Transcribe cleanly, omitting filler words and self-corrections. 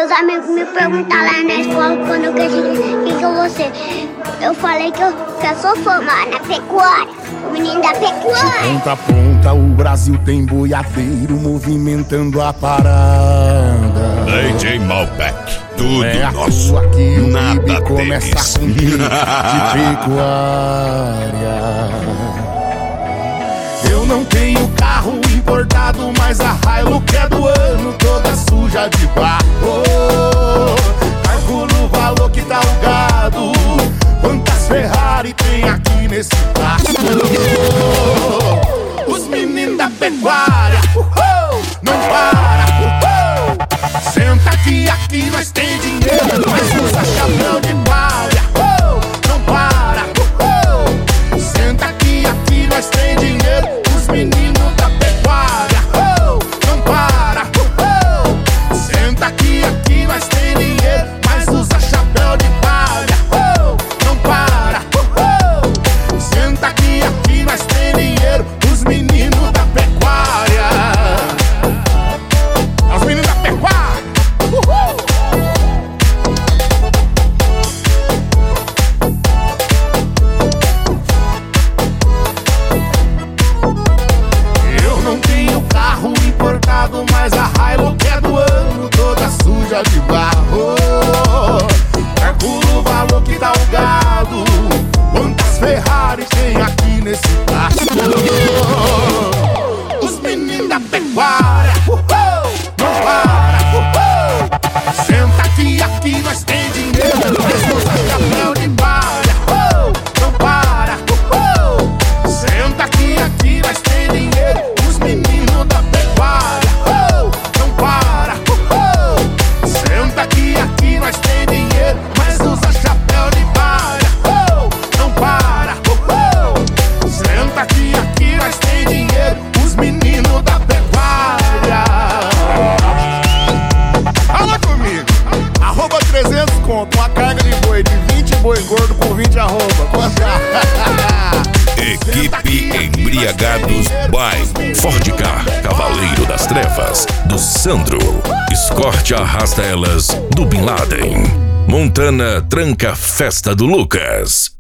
Meus amigos me perguntaram lá na escola quando eu quis que eu vou ser. Eu falei que eu sou formado na pecuária, o menino da pecuária. De ponta a ponta o Brasil tem boiadeiro movimentando a parada. DJ Malbec, tudo É nosso, aqui o nada Ibi começa deles. com de pecuária. Eu não tenho carro importado, mas a Hilux é do ano, toda suja de barro. Calculo o valor que tá o gado, quantas Ferrari tem aqui nesse pasto. Os meninos da pecuária, não para. Senta aqui nós tem dinheiro, mas usa chapéu de palha. Não para. Senta aqui nós tem dinheiro. Os meninos da pecuária, não para. Senta aqui nós tem dinheiro, mas usa chapéu de palha. Não para. Senta aqui nós tem dinheiro. Os meninos da pecuária. Os meninos da pecuária. Eu não tenho carro importado, mas a Hilux é do ano, toda suja de barro. Calculo o valor que dá o gado, quantas Ferrari tem aqui nesse pasto. Os meninos da pecuária, não para. Senta aqui nós tem dinheiro, mas usa chapéu de palha. Não para. Senta aqui nós tem dinheiro. Os meninos da pecuária, não para. Senta aqui nós tem dinheiro, mas usa chapéu de palha. Não para. Senta aqui nós tem dinheiro. Os meninos da pecuária. Fala comigo. Arroba 300 conto, uma carga de boi de 20 boi gordo com 20 arroba. Equipe Embriagados by Ford Car, Cavaleiro das Trevas, do Sandro. Escorte arrasta elas do Bin Laden. Montana tranca festa do Lucas.